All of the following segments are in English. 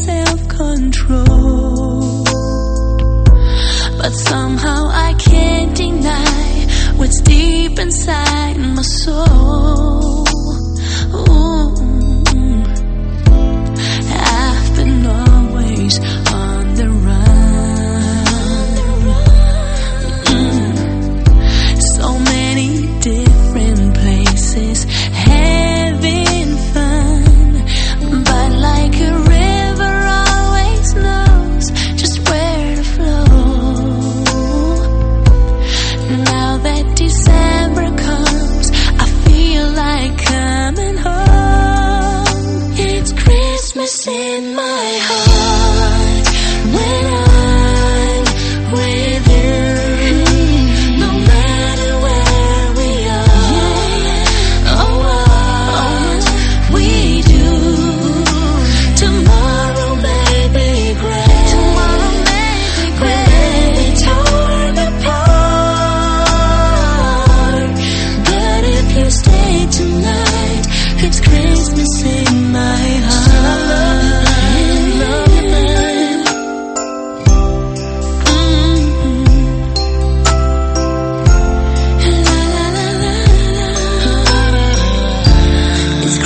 self-control. But somehow I can't deny what's deep inside my soul. Ooh. I've been always on the run. So many different places, having fun. But like a river always knows just where to flow. Now that December comes, I feel like coming home. It's Christmas in my heart when I'm with you. No matter where we are, oh, what we do. Tomorrow may be great, when we torn apart. But if you stay tonight, it's Christmas in my heart. It's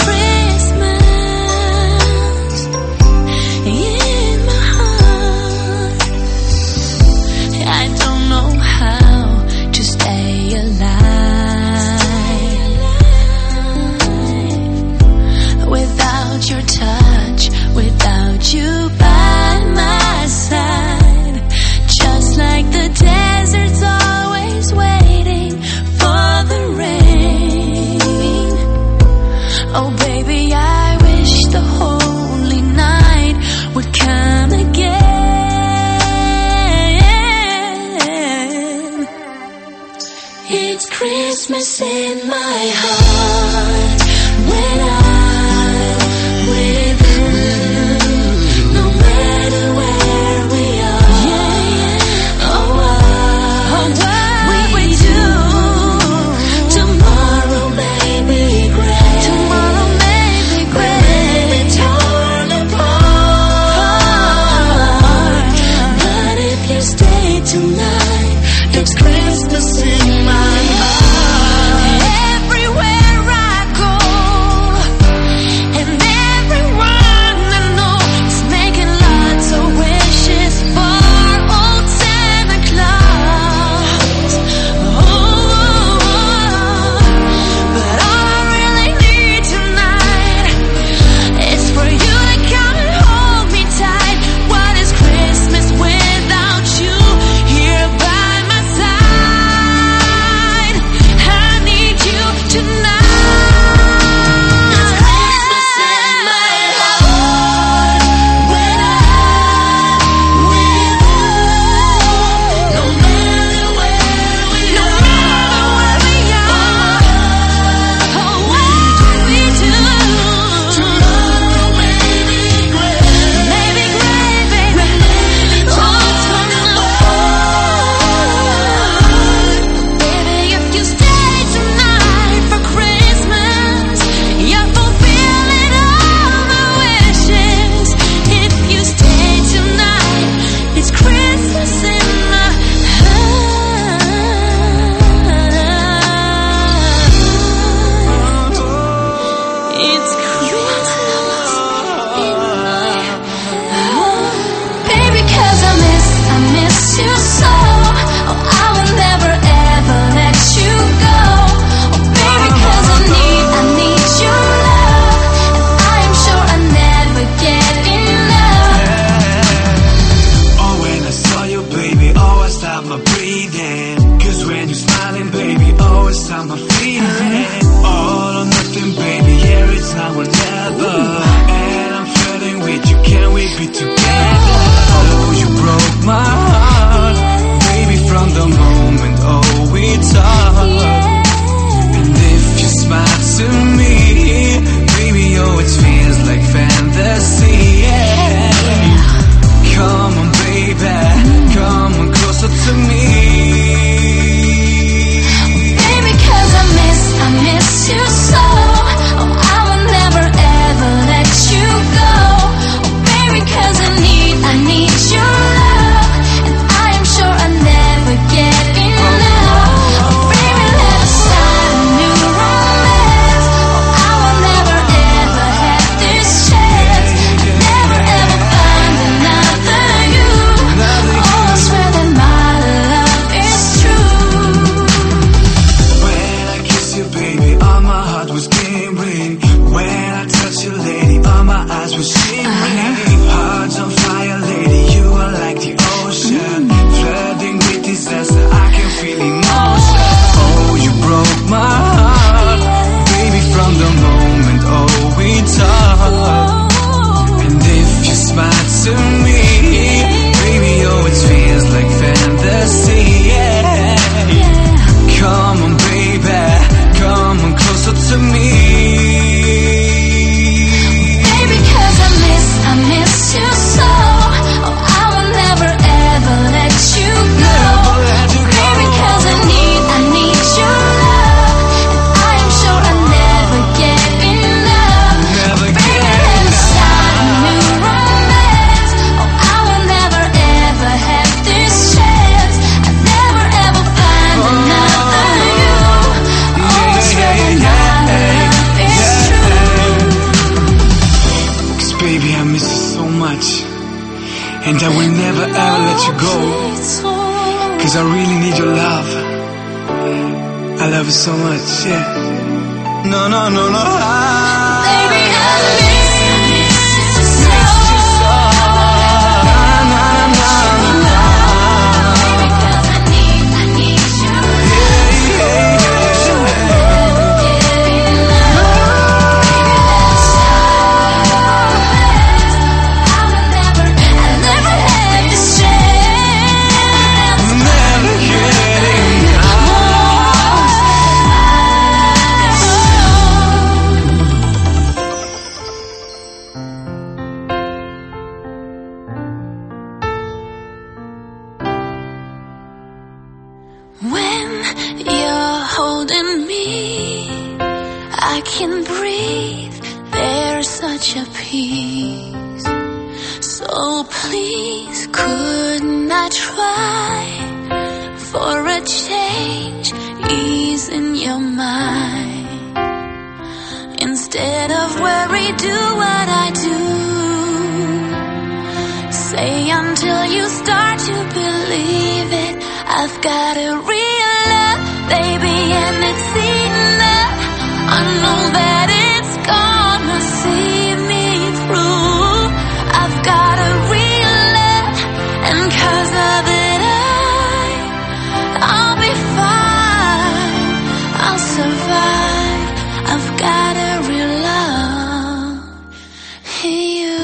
Christmas in my heart. I don't know how to stay alive without your touch, without you by my side. Just like the desert's always waiting for the rain. Oh baby, I wish the holy night would come again. It's Christmas in my heart when I'm with you. No matter where we are, oh, what we do. Tomorrow may be great, when we torn apart. But if you stay tonight, it's Christmas in my heart. Everywhere I go, and everyone I know is making lots of wishes for old Santa Claus. But all I really need tonight is for you to come and hold me tight. What is Christmas without you here by my side? I need you tonight. It's Christmas in my heart when I'm with you. No matter where we are, oh, what we do. Tomorrow may be great, baby. When we torn apart. Baby, if you stay tonight for Christmas, you're fulfilling all my wishes. If you stay tonight, it's Christmas in my heart. It's Christmas in my heart. Baby, 'cause I miss you so. Oh, I will never ever let you go. Oh, baby, 'cause I need your love, and I'm sure I never get enough. Oh, when I saw you, baby, oh, I stopped my breathing. 'Cause when you're smiling, baby, oh, it's time I'm feeling. All or nothing, baby, yeah, it's now or never. And I'm flirting with you, can we be together? Oh, you broke my heart, baby, from the moment, oh, we talked. And if you smile to me, baby, oh, it feels like fantasy, yeah. Come on, baby, come on closer to me. Baby, 'cause I miss you so. Oh, I will never ever let you go. Oh, baby, 'cause baby, all my heart was glimmering. When I touched you, lady, all my eyes were shimmering. Hearts on fire, lady, you are like the ocean, flooding with disaster, I can feel emotion. Oh, you broke my heart, baby, from the moment, oh, we talked. And if you smile to me, baby, oh, it feels like fantasy, yeah. Come on, baby, come on closer to me. Baby, 'cause I miss you so. Oh, I will never ever let you go. Baby, 'cause I need your love, and I am sure I'll never get enough. Baby, let us start a new romance. Oh, I will never ever have this chance. I'll never ever find another you. Oh, it's really my love is true. 'Cause baby, I miss you so much, and I will never ever let you go. 'Cause I really need your love. I love you so much, yeah. No, no, no, no. Baby, I miss you so. When you're holding me, I can breathe, there's such a peace. So please, couldn't I try for a change, ease in your mind? Instead of worry, do what I do. Say until you start to believe it, I've got a real love, baby, and it's enough. I know that it's gonna see me through. I've got a real love, and 'cause of it I'll be fine. I'll survive. I've got a real love, you.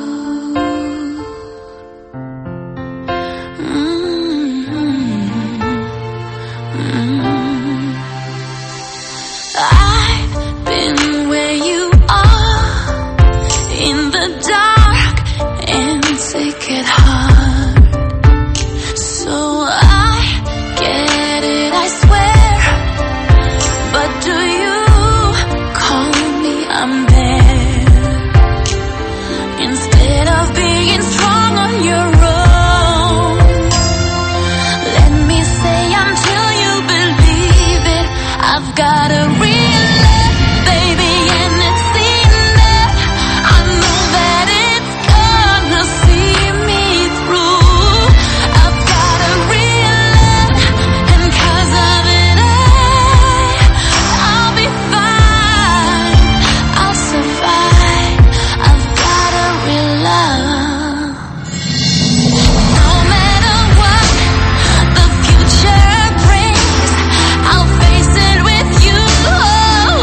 I've been where you are, in the dark and sick at heart. So I get it, I swear. But do you call me? I'm there. Instead of being strong on your own, let me say until you believe it, I've got a real love, baby, and it's enough. I know that it's gonna see me through. I've got a real love, and 'cause of it I'll be fine. I'll survive. I've got a real love. No matter what the future brings, I'll face it with you. Oh,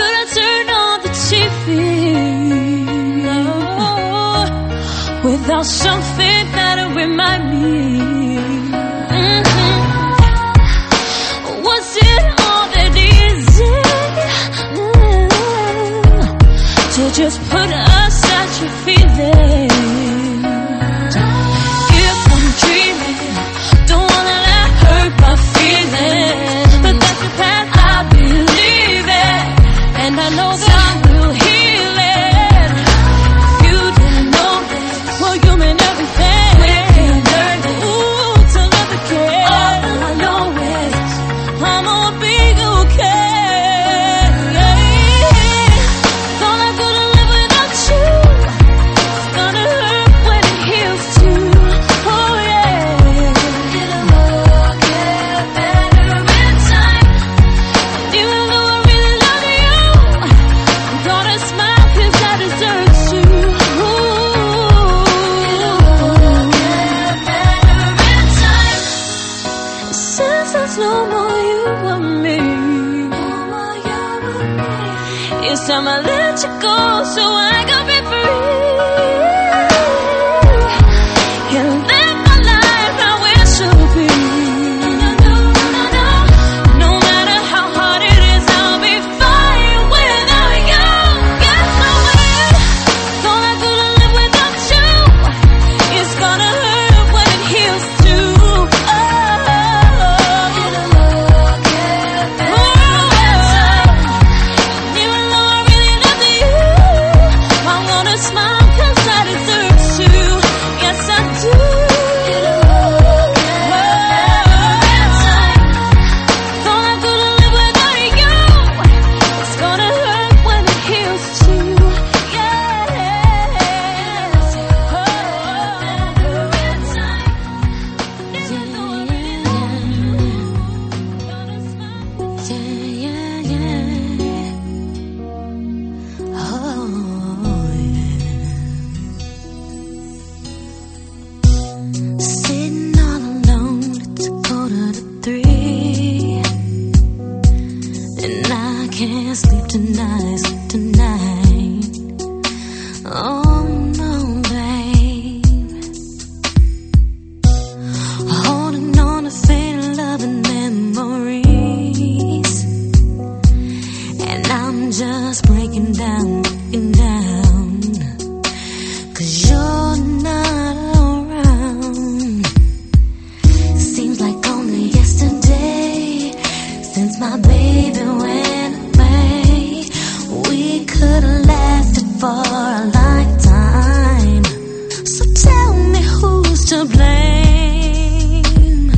could I turn on the TV without something that'll remind me? Was it all that easy to just put aside your feelings? If I'm dreaming, don't wanna let hurt my feelings, but that's the path I believe in, and I know that I will heal it. You didn't know this, well you mean everything. When you learn it, ooh, to love again. All I know is I'm gonna be okay. Thought I couldn't live without you. It's gonna hurt when it heals too. Oh yeah. It'll all get better in time. Even though I really love you, I'm gonna smile 'cause I deserve to. It'll all get better in time. Since there's no more you and me, it's time I let you go so I can be free and live my life how it should be. No matter how hard it is, I'll be fine without you. Get away. Thought I couldn't live without you. It's gonna hurt when it heals too. Oh, it'll all get better in time. Even though I really love you, I'm gonna smile 'cause I deserve to. Yes, I do. It'll all get better in time. Thought I couldn't live without you. It's gonna hurt when it heals too. Yeah. Oh, better in time. Even though I really love you, gonna smile 'cause I sitting all alone, it's 2:45, and I can't sleep tonight, Oh no, babe. Holding on to faint love and memories, and I'm just breaking down, 'cause you're not around. Seems like only yesterday since my baby went away. We could have lasted for a lifetime. So tell me who's to blame.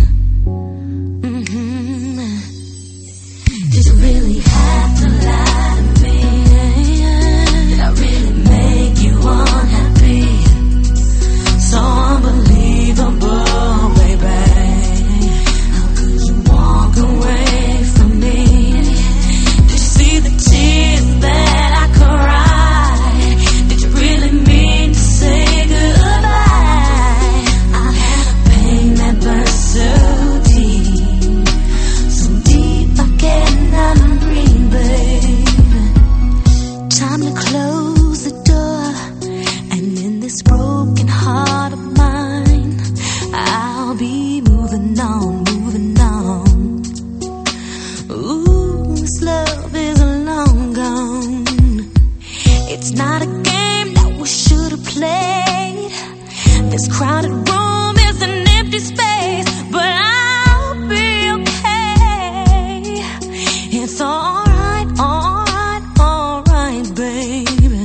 Did you really have to lie to me? Did I really make you unhappy? So unbelievable, baby. How could you walk away from me? Did you see the tears that I cried? Did you really mean to say goodbye? I had a pain that burst so deep I cannot breathe, babe. Time to close the door, and in this broken heart of mine, I'll be moving on. Ooh, this love is long gone. It's not a game that we should have played. This crowded room is an empty space, but I'll be okay. It's alright, baby.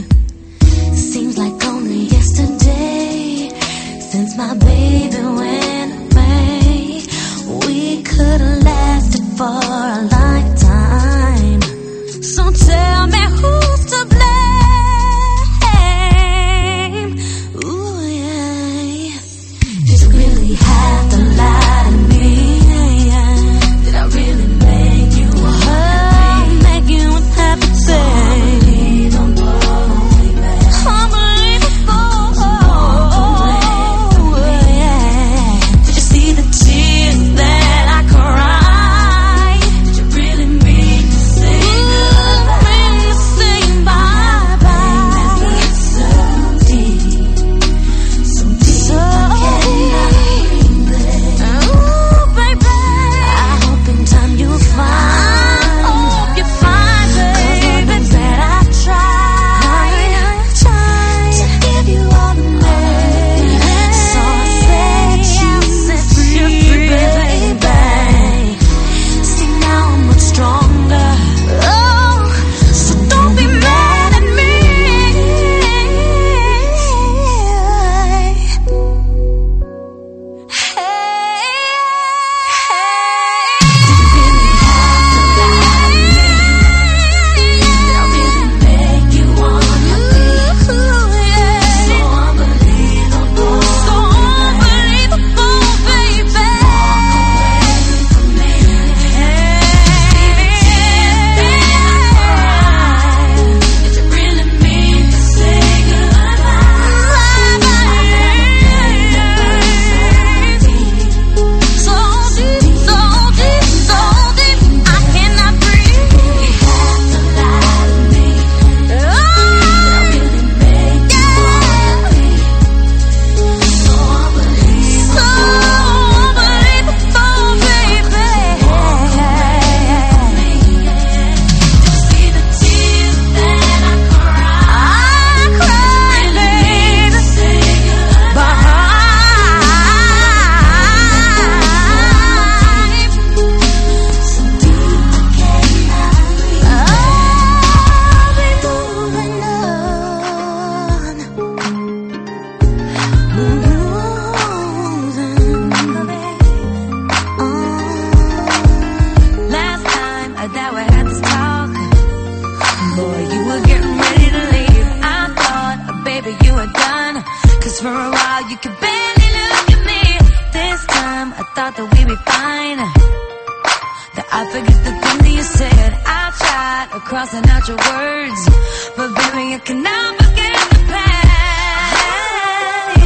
you were getting ready to leave. I thought, baby, you were done, 'cause for a while you could barely look at me. This time I thought that we'd be fine, that I forget the thing that you said. I tried crossing out your words, but baby, you cannot forget the past.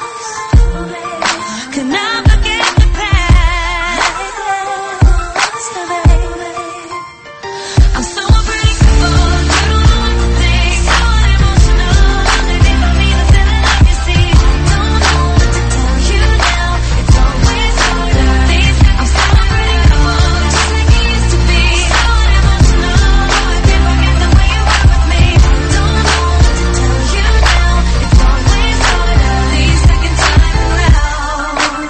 Cannot forget the past, baby. I'm so unpredictable, you don't know what to think. So emotional, underneath of me, the feeling like you see. Don't know what to tell you now, it's always harder. I'm so unpredictable, just like you used to be. So emotional, I can't forget the way you were with me. Don't know what to tell you now, it's always harder. The second time around,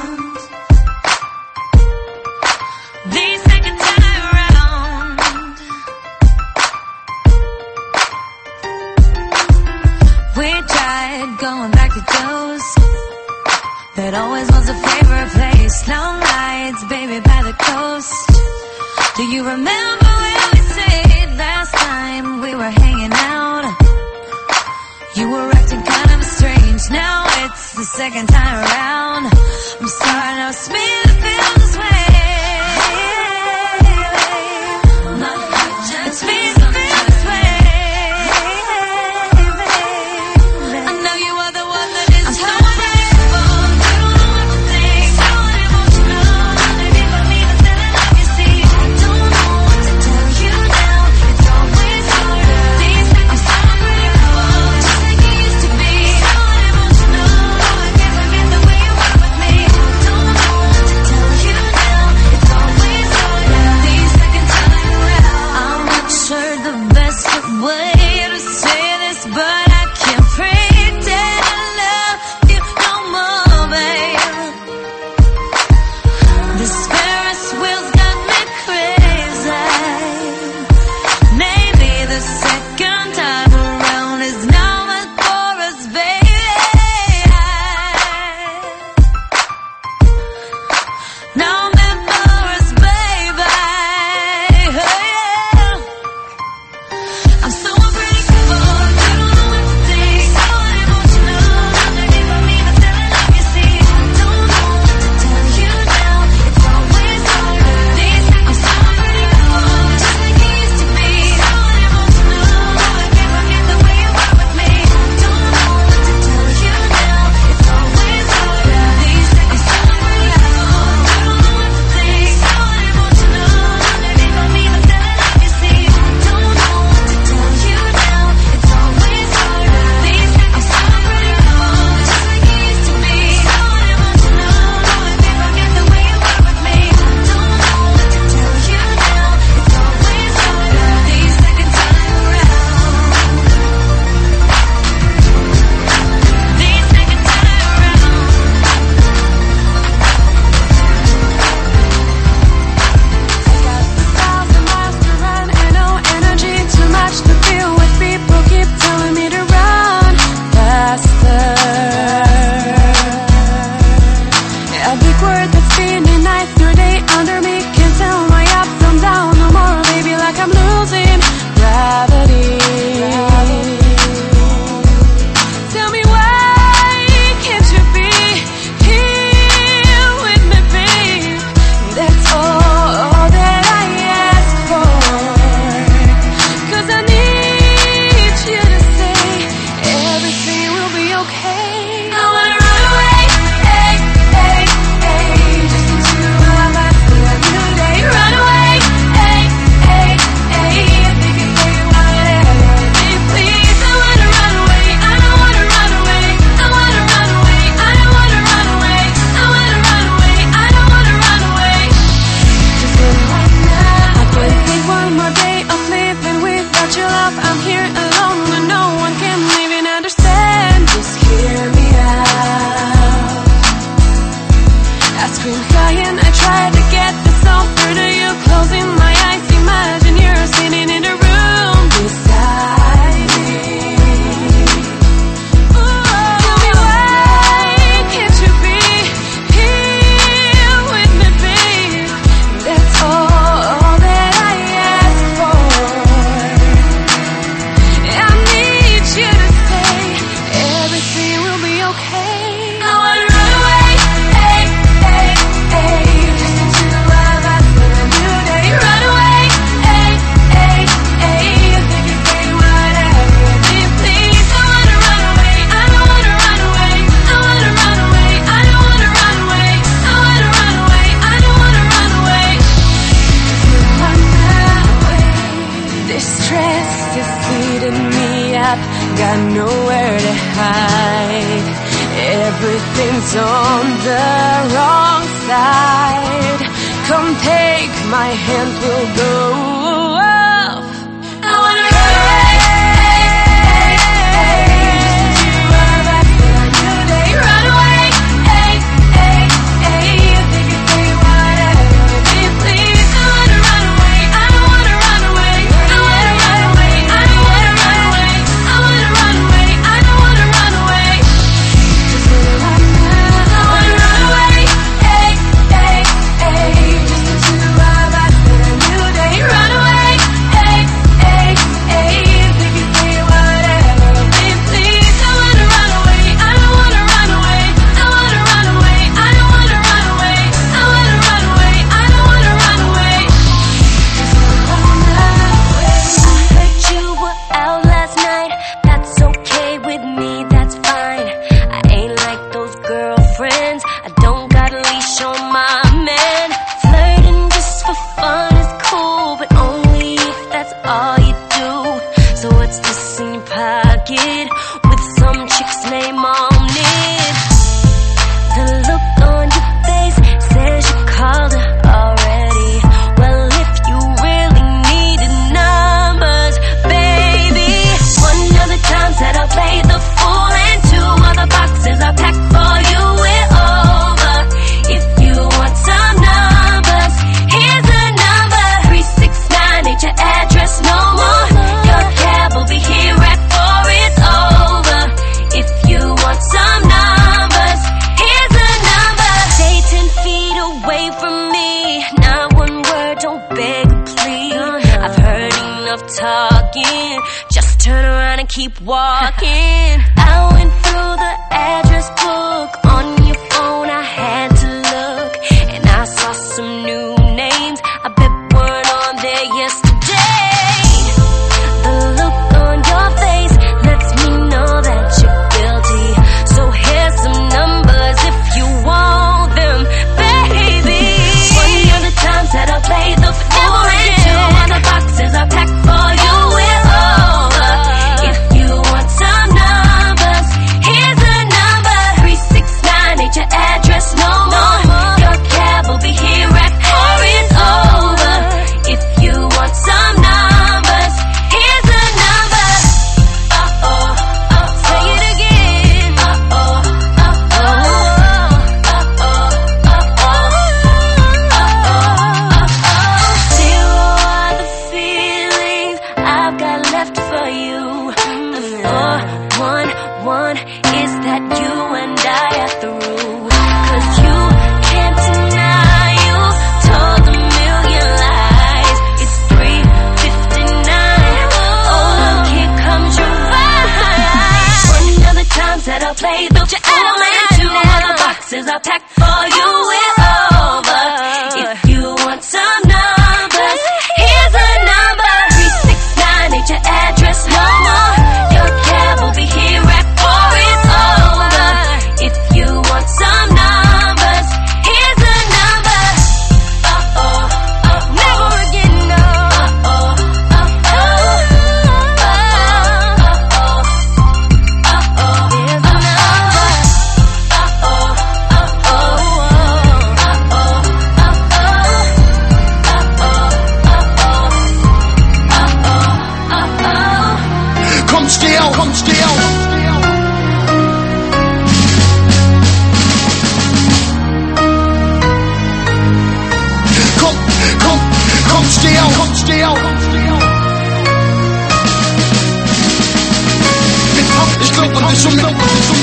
the second time around. We tried going back to Joe's, that always was a favorite place. Long nights, baby, by the coast. Do you remember where we stayed last time we were hanging out? You were acting kind of strange. Now it's the second time around. I'm starting to smell the feel this way. It's me that feels this way. I know you are the one that is. I'm so unpredictable, you don't know what to think. So emotional, underneath of me, the feeling like you see. Don't know what to tell you now, it's always harder. I'm so unpredictable, just like you used to be. So emotional, I can't forget the way you were with me. Don't know what to trap, got nowhere to hide. Everything's on the wrong side. Come take my hand, we'll go off. I wanna run away. Run away. Hey, hey, hey. You think you say whatever, please. I wanna run away. I don't wanna run away. I wanna run away. I don't wanna run away. I wanna run away. I don't wanna run away. I wanna run away. Hey, hey, hey. Just to survive after a new day. Run away. Hey, hey, hey. You think you say whatever, please. I wanna run away. I don't wanna run away. I wanna run away. I don't wanna run away. I wanna run away. I don't wanna run away. I heard you were out last night. That's okay with me, that's fine. I ain't like those girlfriends. I don't got a leash on my man. Flirting just for fun is cool, but only if that's all you do. So what's this in your pocket with some chick's name on it? The look on your face says you called her already. Well, if you really needed numbers, baby, one of the times that I played the fool and two other boxes I packed for you, we're over. If you want some numbers, here's a number. 369 ain't your address no more. Your cab will be here at 4, it's over. If you want some numbers, here's a number. Stay 10 feet away from me. Not one word, don't beg or plead. I've heard enough talking. Just turn around and keep walking. I went through the address book on your phone. I had to look, and I saw some new names I bet weren't on there yesterday. The look on your face lets me know that you're guilty. So here's some numbers if you want them, baby. One of the times that I played the fool and two other boxes I packed for you, we're over. If you want some numbers, here's a number. 369 ain't your address no more. Your cab will be here at 4, it's over. If you want some numbers, here's a number. Say it again. Zero are the feelings I've got left for you. The 411 is that you and I are through. 'Cause you can't deny you told a million lies. It's 3:59. Oh, look, here comes your ride. One of the times that I played the fool and two other boxes I packed for you, we're over. If you want some numbers, here's a number. 369 ain't your address no more. Your cab will be here at 4, it's over. If you want some numbers, here's a number. Never again, no. Here's a number. Komm, steh auf, komm, steh auf. Komm, komm, komm, steh auf, komm, steh auf. Ich glaub an dich und mit.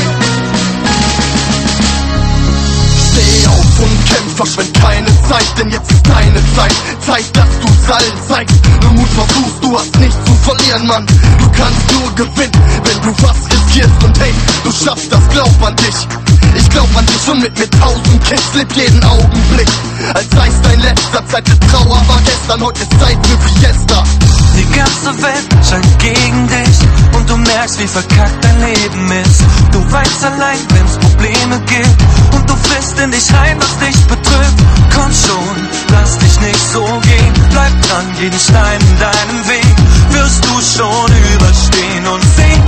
Steh auf und kämpf, verschwend keine Zeit, denn jetzt ist deine Zeit. Zeig, dass du's allen zeigst. Nur Mut versuchst, du hast nichts zu verlieren, Mann. Du kannst nur gewinnen, wenn du was riskierst. Und hey, du schaffst das, glaub an dich. Ich glaub an dich und mit 1000 Kids lebt jeden Augenblick. Als sei's dein letzter, Zeit der Trauer war gestern, heute ist Zeit für Fiesta. Die ganze Welt scheint gegen dich und du merkst, wie verkackt dein Leben ist. Du weinst allein, wenn's Probleme gibt und du frisst in dich rein, was dich betrübt. Komm schon, lass dich nicht so gehen. Bleib dran, jeden Stein in deinem Weg wirst du schon überstehen und sehen,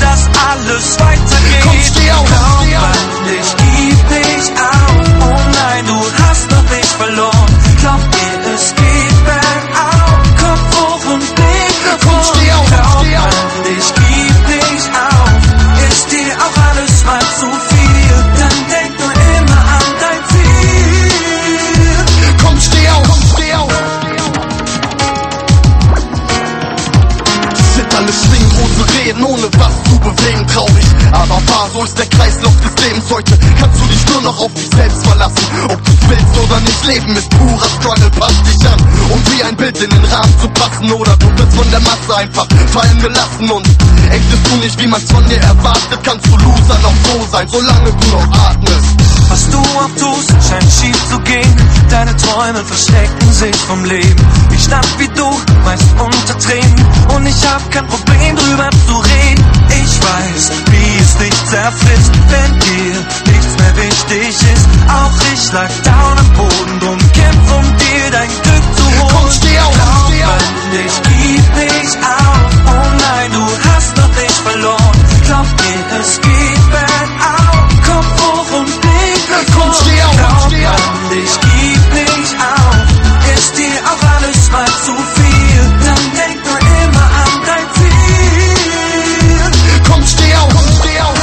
gehen, ohne was zu bewegen. Traurig, aber wahr, so ist der Kreislauf des Lebens. Heute kannst du dich nur noch auf dich selbst verlassen. Ob du's willst oder nicht, Leben ist purer Struggle. Pass dich an, um wie ein Bild in den Rahmen zu passen. Oder du wirst von der Masse einfach fallen gelassen. Und ächtest du nicht, wie man's von dir erwartet, kannst du Loser noch so sein, solange du noch atmest. Was du auch tust, scheint schief zu gehen. Deine Träume verstecken sich vom Leben. Ich stand wie du, meist unter Tränen. Und ich hab kein Problem drüber zu reden. Ich weiß, wie es dich zerfrisst, wenn dir nichts mehr wichtig ist. Auch ich lag down am Boden, drum kämpf dir dein Glück zu holen. Komm, steh auf, steh auf. Ich gib nicht auf. Oh nein, du hast noch nicht verloren. Glaub mir, es geht bergauf. Kopf hoch und blick nach vorn. Komm, steh auf, glaub steh auf. ich gib nicht auf. Ist dir auch alles mal zu viel, dann denk nur immer an dein Ziel. Komm, steh auf, steh auf.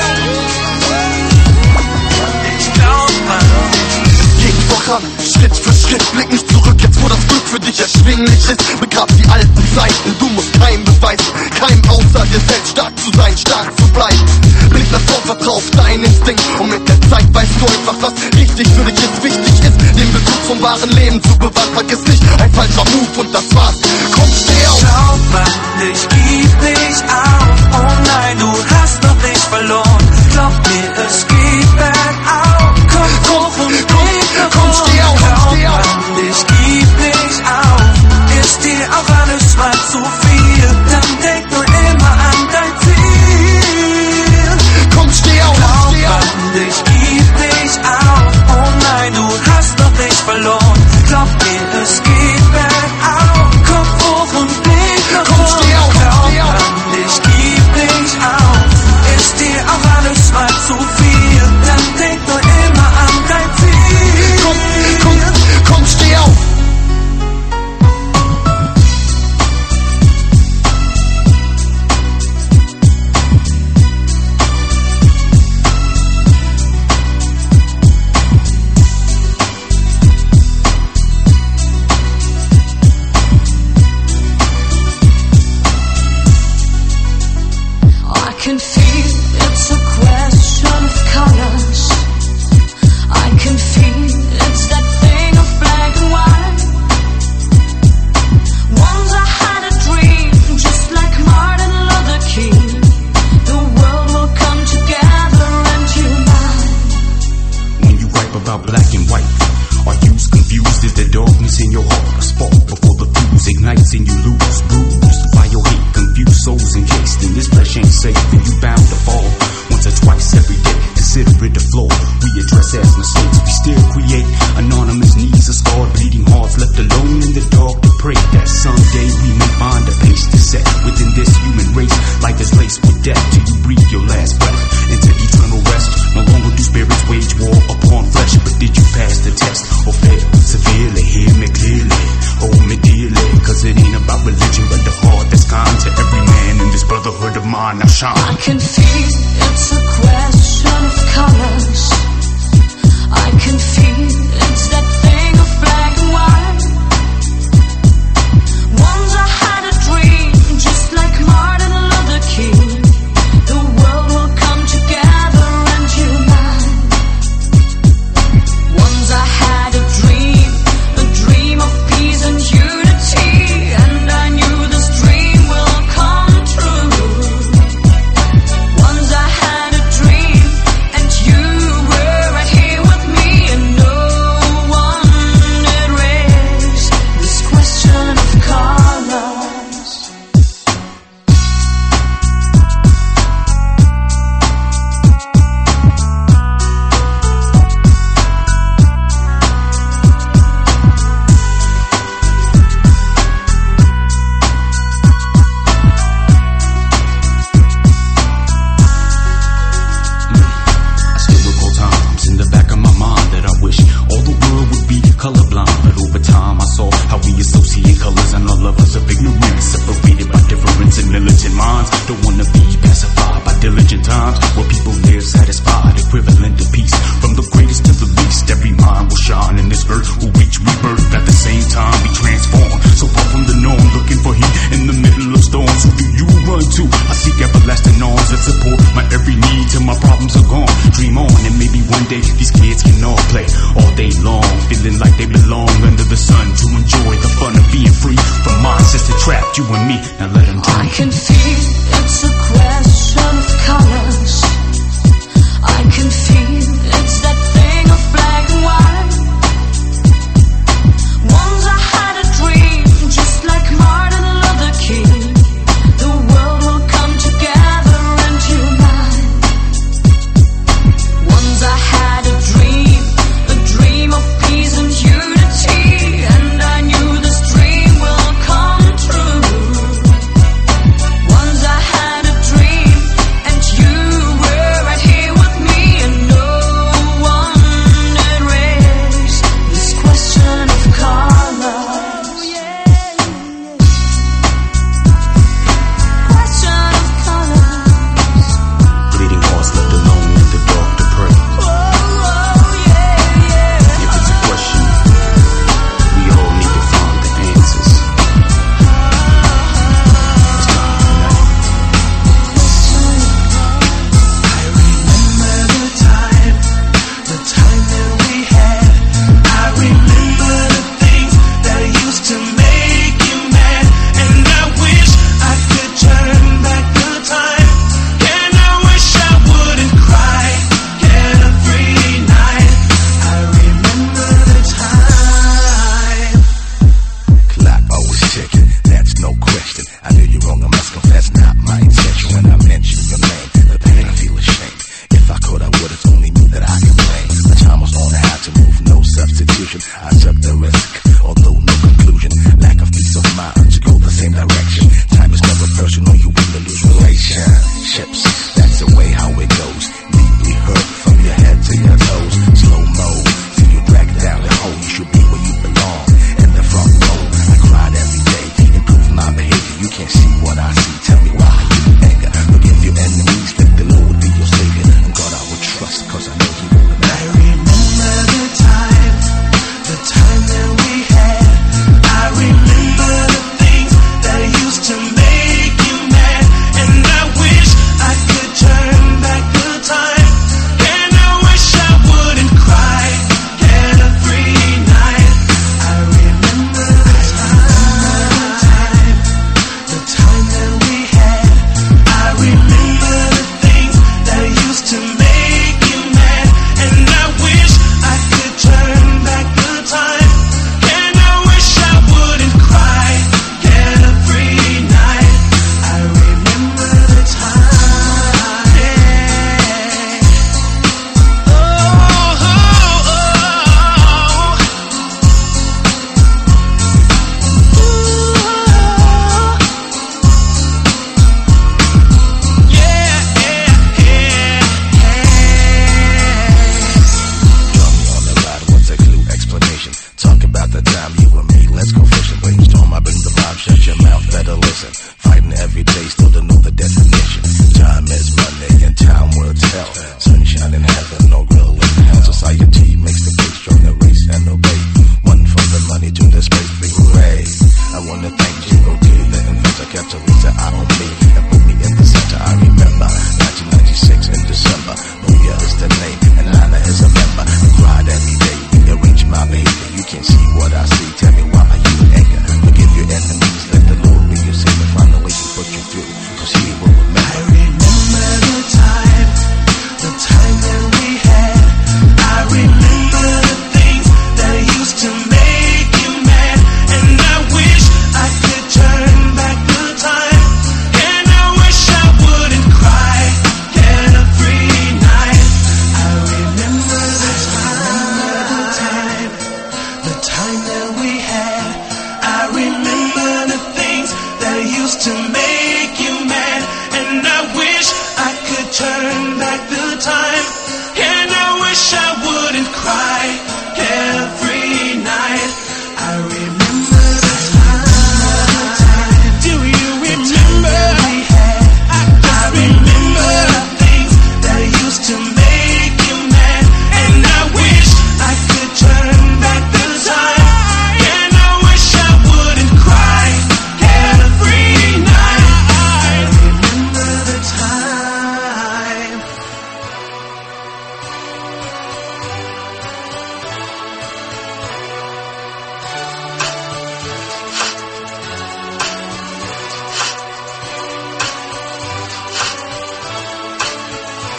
Ich glaub an dich. Geh voran, Schritt für Schritt, blick nicht zurück, jetzt wo das Glück für dich erschwinglich ist. Begrab die alten Zeiten, du musst keinem beweisen, keinem außer dir selbst stark zu sein, stark zu bleiben. Blick nach vorn, vertrau auf deinen Instinkt und mit der Zeit weißt du einfach, was richtig für dich ist. Wichtig ist, den Bezug zum wahren Leben zu bewahren. Vergiss nicht, ein falscher Move und das war's. Komm, steh auf. Glaub an dich, gib nicht auf. Oh nein, du hast noch nicht verloren. Glaub mir, es geht bergauf. Komm hoch und blick nach Komm, vorn. steh auf, steh Glaub auf. an dich, gib nicht auf. Ist dir auch alles mal zu viel, dann denk nur immer an dein Ziel. Komm, steh auf, steh Glaub auf. an dich, gib nicht auf. Oh nein, du hast noch nicht verloren. Glaub mir, es geht bergauf. Kopf hoch und blick nach Komm, vorn. steh auf, Glaub steh auf. an dich, gib nicht auf. Ist dir auch alles mal zu viel, dann denk nur immer an dein Ziel. Komm, steh auf. I can feel it's a question of colors. I can feel it's that thing of black and white. Once I had a dream, just like Martin Luther King. The world will come together and unite. When you write about black and white, are you confused? Is there darkness in your heart? A spark before the fuse ignites and you lose, bruised by your hate. Confused souls encased in this flesh ain't safe, and you bound to fall once or twice every day. Consider it a flaw. We address as mistakes. We still create anonymous needs, a scarred, bleeding hearts left alone in the dark to pray that someday we may find a pace to set within this human race. Life is laced with death till you breathe your last breath into eternal rest. No longer do spirits wage war upon flesh, but did you pass the test or fail severely? Hear me clearly, hold me dearly, cause it ain't about religion but the heart that's kind to every man in this brotherhood of mine. Now shine. I can feel it's a question of colors. I can feel it's that thing of black and white. Once I had a dream, just like Martin Luther King. The world will come together and unite. Once I had a dream of peace and unity, and I knew this dream will come true. Once I had a dream, and you were right here with me, and no one day these kids can all play all day long, feeling like they belong under the sun to enjoy the fun of being free from monsters that trapped you and me. Now let them dream. I can feel it's a question of colors. I can feel it's that thing of black and white. Once I had a dream, just like Martin Luther King. The world will come together and unite. Once I had a dream of peace and unity, and I knew this dream will come true. Once I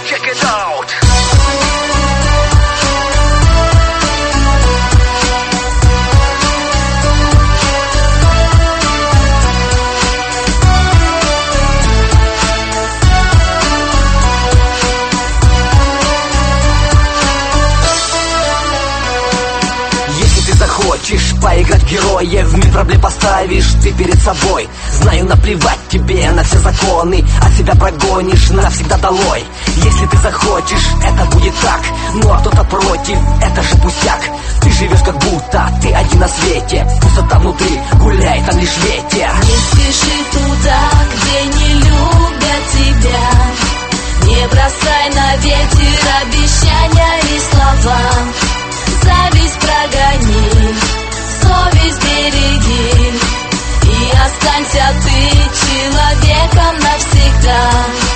check it out. Хочешь поиграть в героев, мир проблем поставишь ты перед собой. Знаю, наплевать тебе на все законы, от себя прогонишь навсегда долой. Если ты захочешь, это будет так, ну а кто-то против, это же пустяк. Ты живешь как будто ты один на свете, пустота внутри, гуляй, там лишь ветер. Не спеши туда, где не любят тебя. Не бросай на ветер обещания и слова. Зависть прогони, совесть береги, и останься ты человеком навсегда.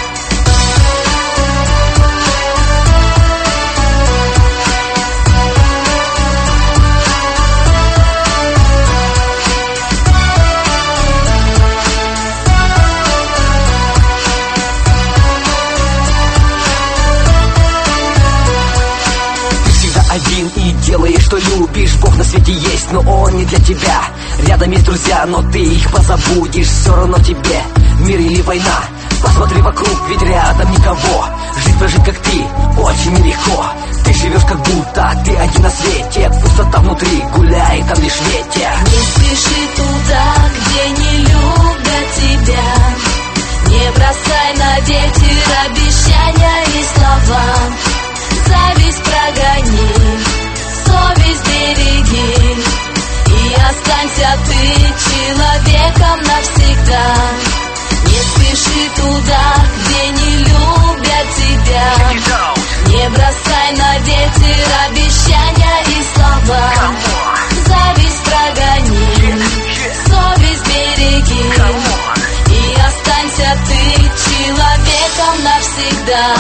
Один и делаешь, что любишь. Бог на свете есть, но он не для тебя. Рядом есть друзья, но ты их позабудешь. Все равно тебе, мир или война. Посмотри вокруг, ведь рядом никого. Жить прожить как ты, очень нелегко. Ты живешь как будто ты один на свете. Пустота внутри, гуляй, там лишь ветер. Не спеши туда, где не любят тебя. Не бросай на ветер обещания и слова. Зависть прогони, совесть береги, и останься ты человеком навсегда. Не спеши туда, где не любят тебя. Не бросай на ветер обещания и слова. Зависть прогони, совесть береги, и останься ты человеком навсегда.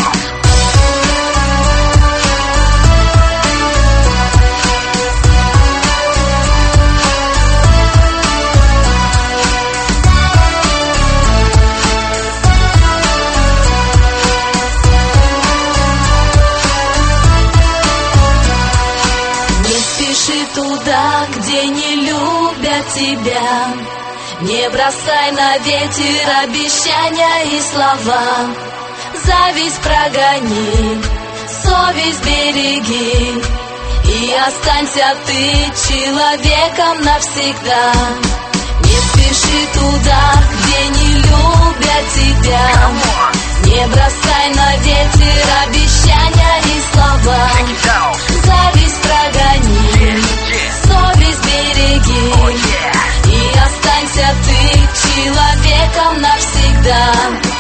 Туда, где не любят тебя. Не бросай на ветер обещания и слова. Зависть прогони, совесть береги, и останься ты человеком навсегда. Не спеши туда, где не любят тебя. Не бросай на ветер обещания и слова. Зависть прогони, совесть береги, и останься ты человеком навсегда.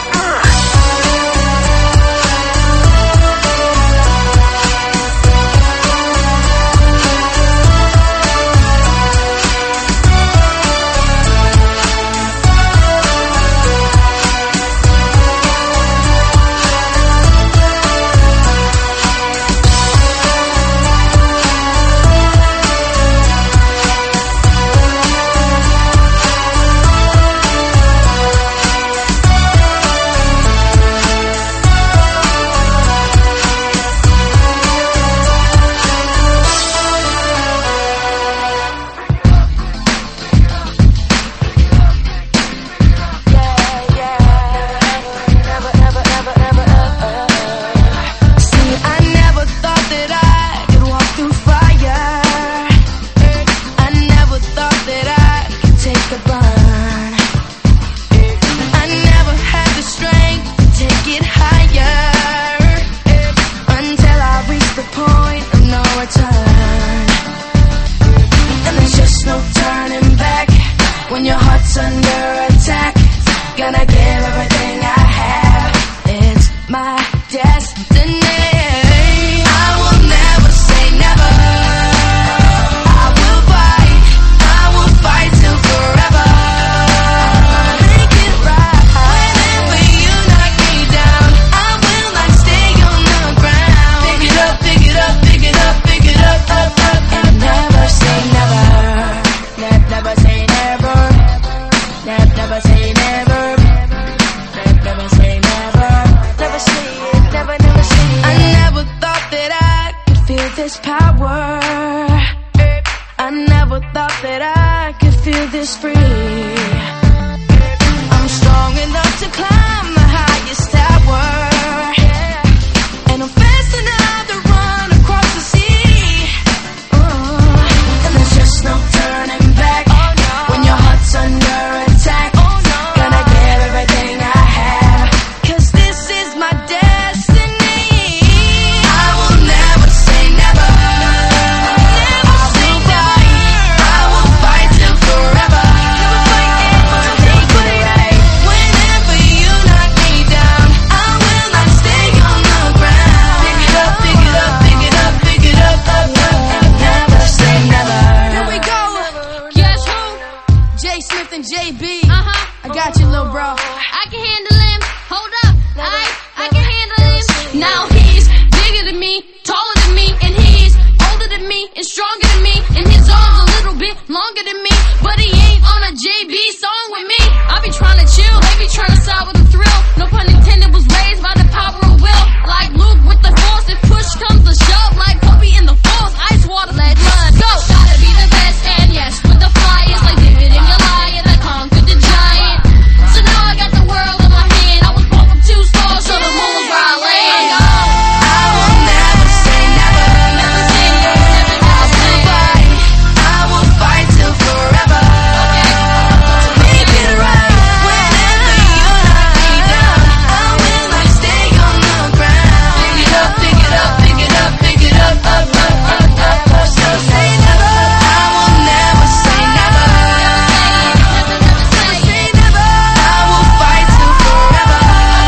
When your heart's under attack, gonna give everything I have. It's my destiny. I will never say never. I will fight till forever. Make it right. Whenever you knock me down, I will not stay on the ground. Pick it up, pick it up, pick it up, pick it up, up, up, and never say never. Never say never. Never say never. Never say never. Never say it, never highest power. I never thought that I could feel this free. I'm strong enough to climb the highest tower, and I'm fast enough to run across the sea. And there's just no turning back when your heart's under attack. Gonna give everything I have, 'cause this is my destiny. I will never say never. I will fight till forever. Take it right. Whenever you knock me down, I will not stay on the ground. Pick it up, pick it up, pick it up, pick it up, up, up. Never say never. Here we go. Guess who? J Smith and JB. I got you, little bro. I can handle him. Hold up. I can handle him. Now he's bigger than me, taller than me, and he's older than me and stronger than me, and his arms a little bit longer than me, but he ain't on a JB song with me. I be trying to chill, they be trying to side with the thrill. No pun intended, was raised by the power of will. Like Luke with the force, if push comes to shove, like Kobe in the force, ice water, let blood go. Gotta be the best, and yes, with the flyers, like David and Goliath, I conquered the giant. So now I got the world in my hand. I was born from 2 stars, so the moon was where I land. I will never say never. Never say never, never say I will fight till forever. Make it right. Whenever you knock me down, I will not stay on the ground. Pick it up, pick it up, pick it up, pick it up, up, up, up, up, up. So say never. I will never say never. Never say never. I will fight till forever.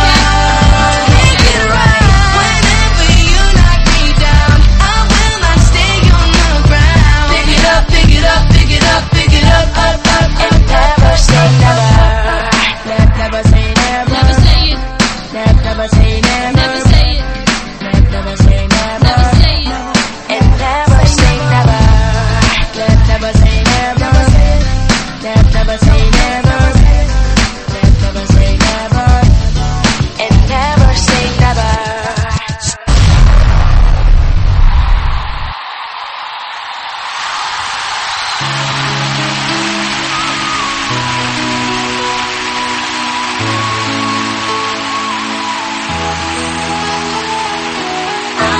Make it right. Whenever you knock me down, I will not stay on the ground. Pick it up, pick it up, pick it up, pick it up, up, up, and never say never. Never say never. Never say it. Never say never. Never say it. Never say never. Never say it. And never say never. Never say never. Never say never. Never say never. And never say never. I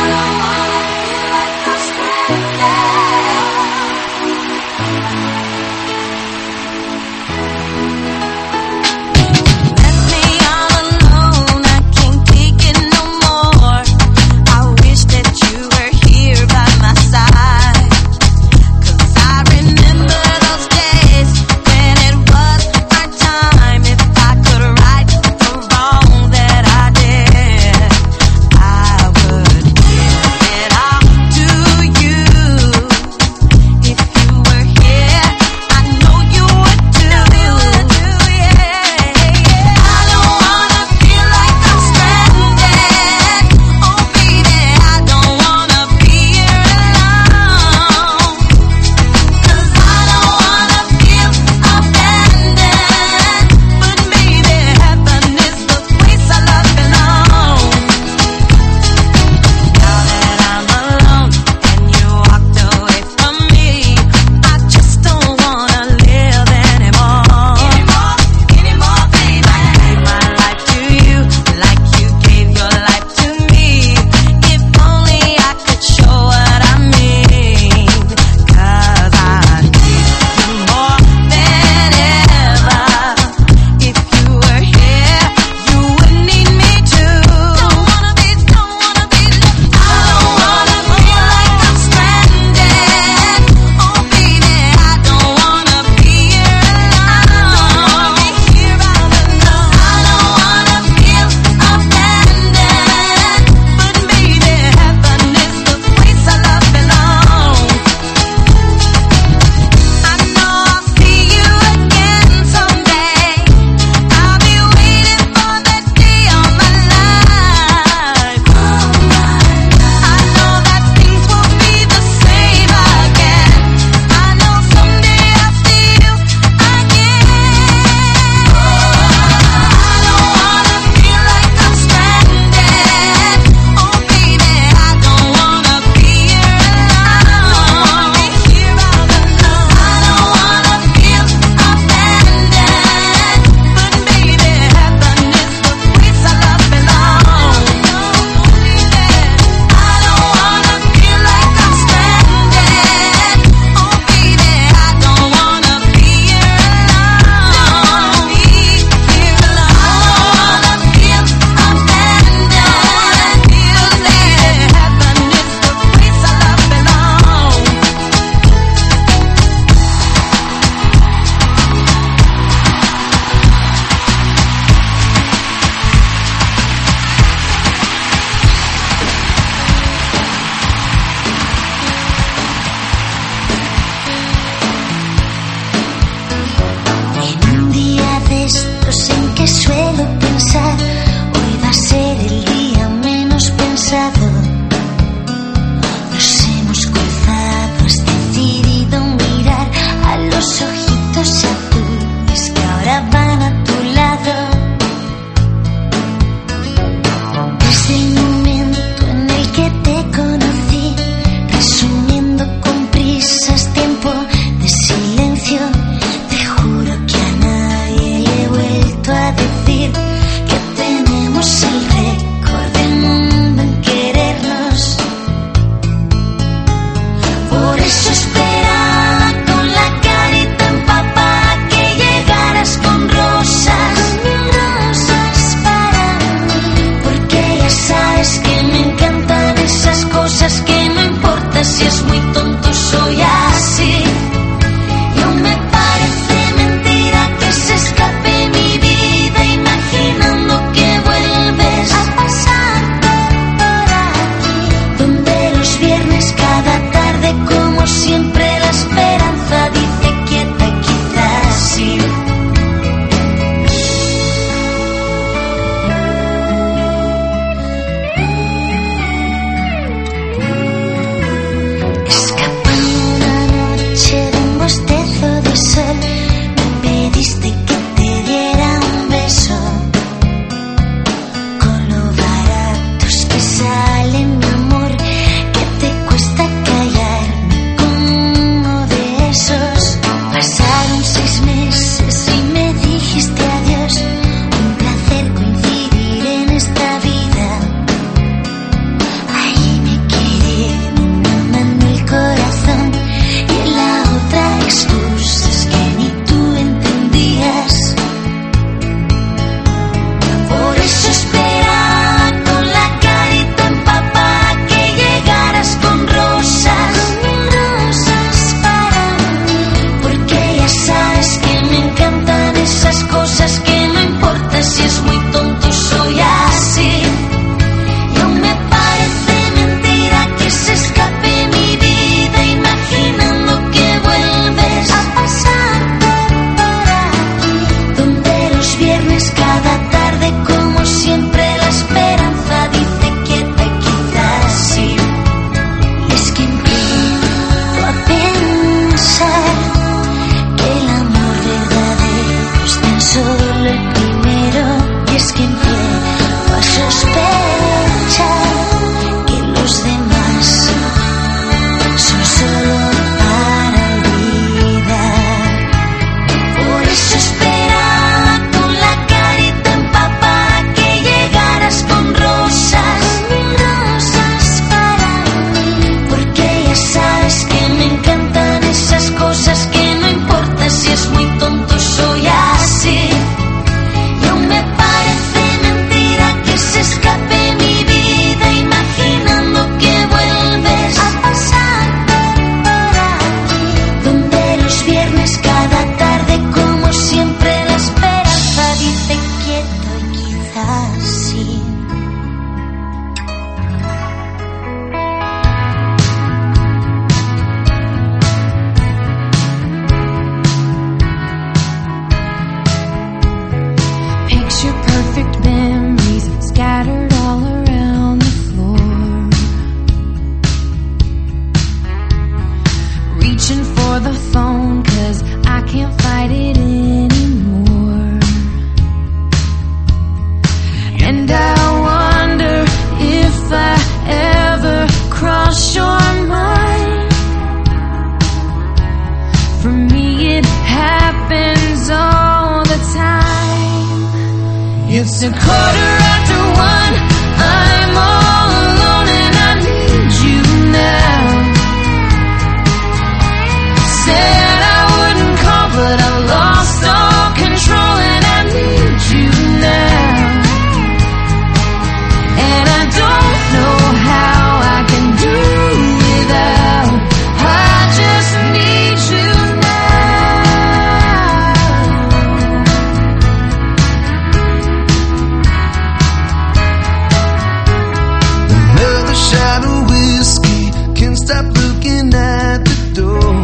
stop looking at the door.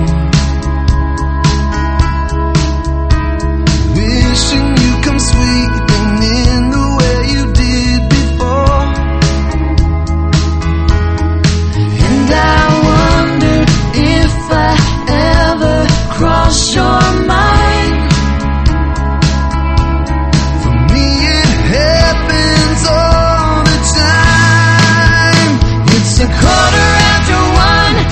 Wishing you come sweeping in the way you did before. And I wonder if I ever cross your mind. For me it happens all the time. It's 1:15,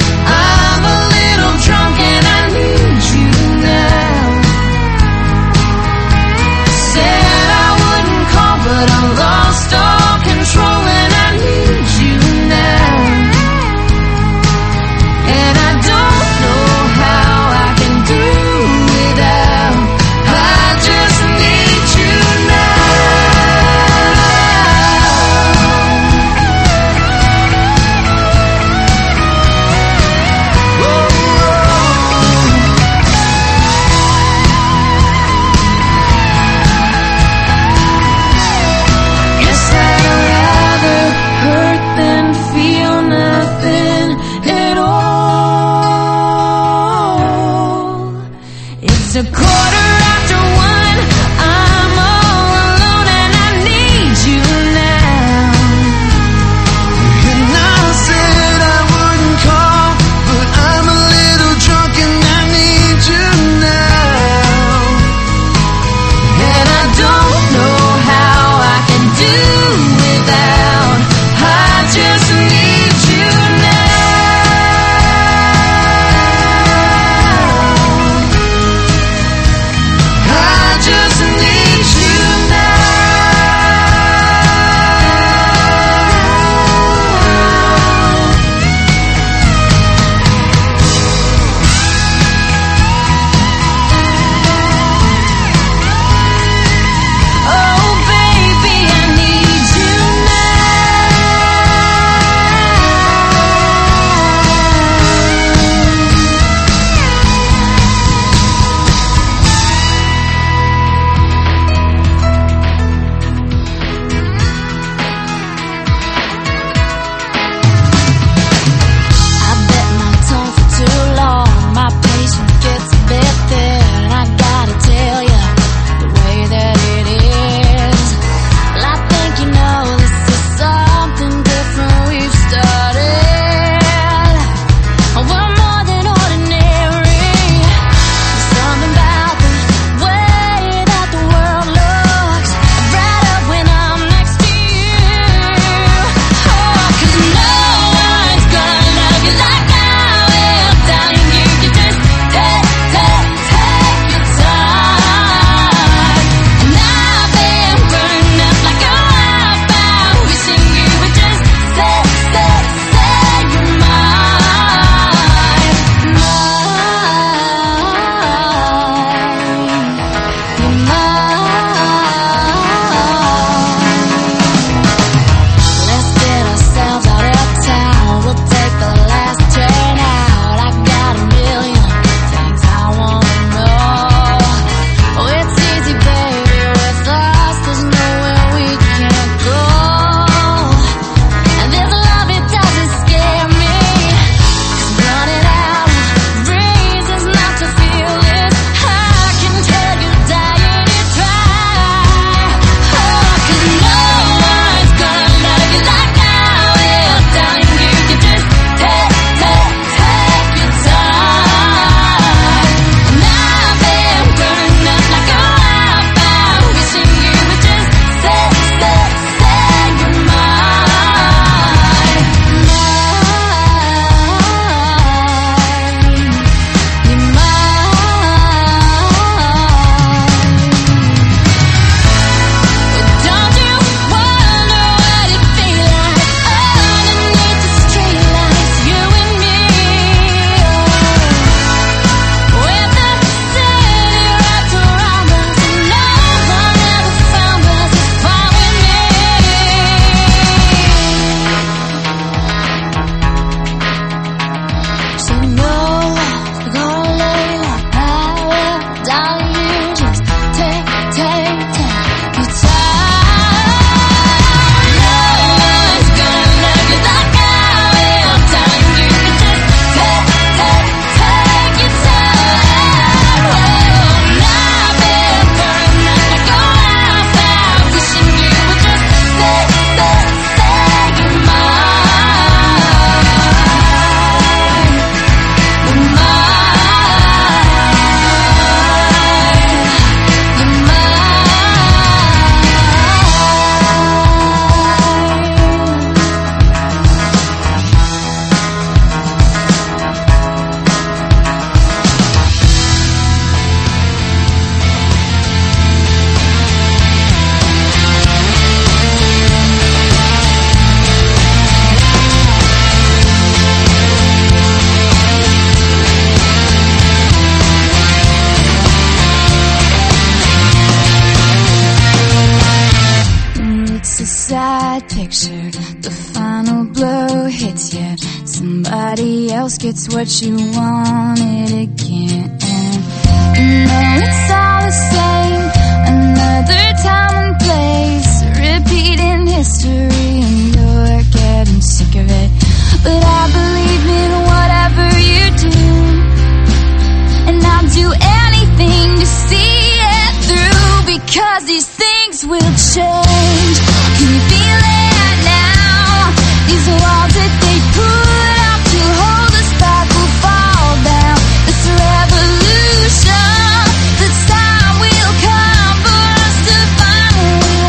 picture. The final blow hits you. Somebody else gets what you wanted again. You know it's all the same. Another time and place, repeating history, and you're getting sick of it. But I believe in whatever you do, and I'll do anything to see it through, because these things will change. Can you feel it now? These walls that they put up to hold us back will fall down. This revolution, the time will come for us to finally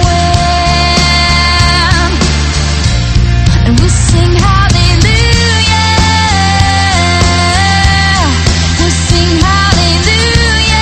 win. And we'll sing hallelujah. We'll sing hallelujah.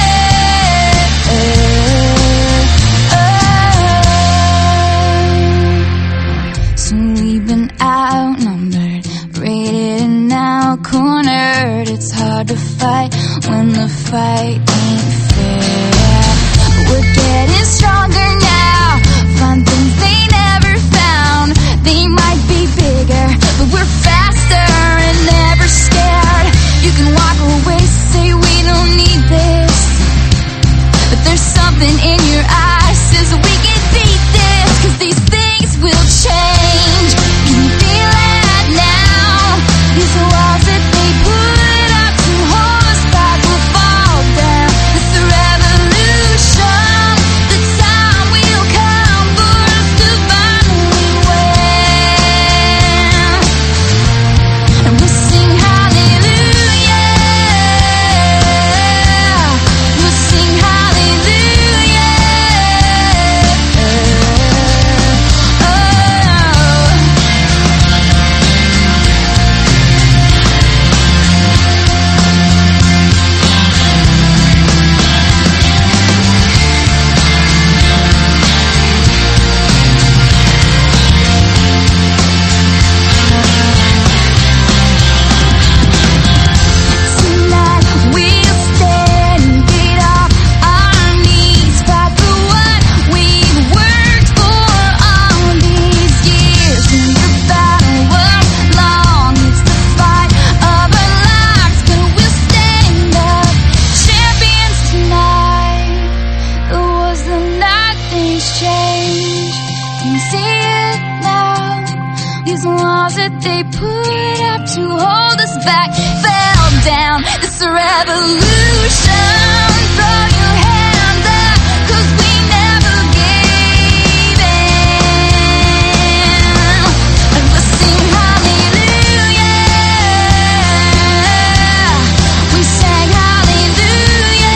So we've been outnumbered, rated and now cornered. It's hard to fight when the fight ain't fair. But we're getting stronger now, find things they never found. They might be bigger, but we're faster and never scared. You can walk away, say we don't need this, but there's something in your eyes says we can beat this, 'cause these things will change. Can you feel it now? These walls that they put up to hold us back will fall down. It's the revolution, the time will come for us to finally win. And we'll sing hallelujah. We'll sing hallelujah. Tonight we'll stand, get off our knees, fight for what we've worked for all these years. And the battle was long, it's the fight of our lives, but we'll stand up, champions tonight. The wars the night, things change. Can you see it now? These walls that they put up to hold us back fell down. It's a revolution. Throw your hands up, 'cause we never gave in. And we'll sing hallelujah. We sang hallelujah.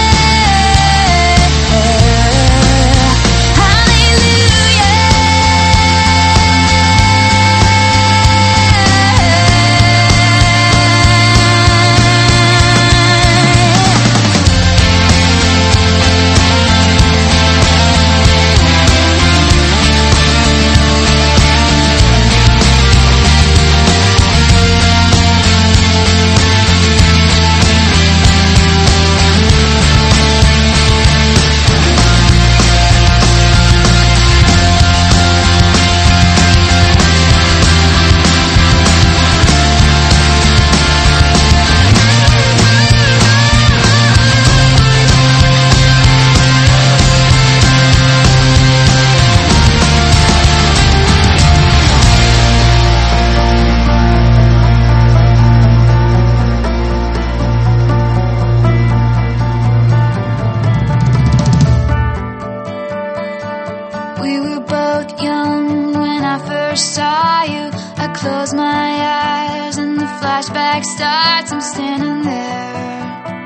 We were both young when I first saw you. I close my eyes and the flashback starts. I'm standing there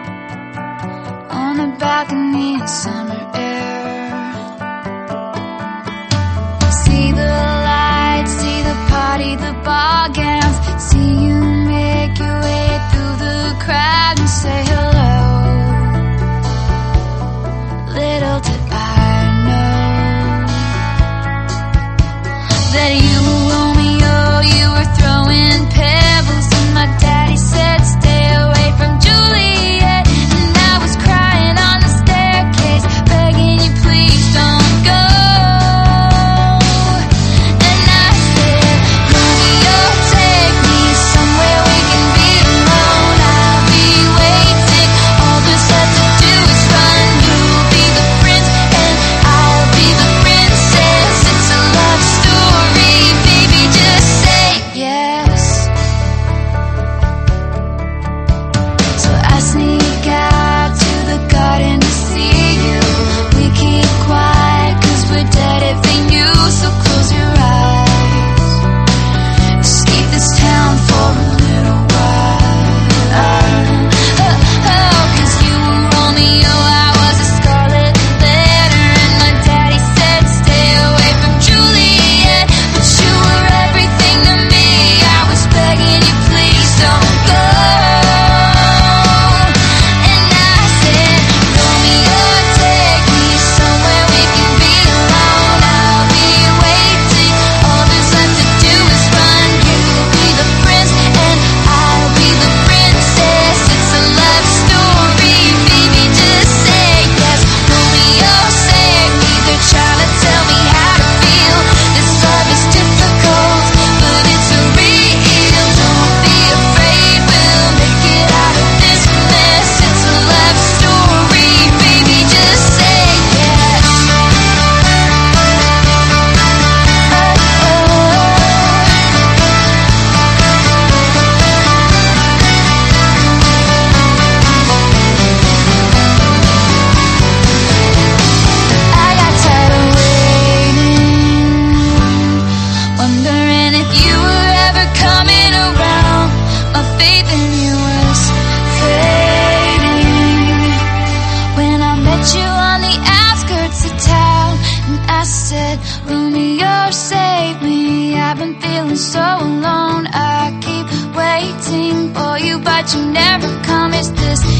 on a balcony in summer air. See the lights, see the party, the ball gowns. See you make your way through the crowd and say hello. Little did I know that you were Romeo, you were throwing pebbles, and my daddy said stay away from Juliet. And I was crying on the staircase, begging you my faith in you was fading. When I met you on the outskirts of town, and I said, Romeo, save me, I've been feeling so alone. I keep waiting for you, but you never come. Is this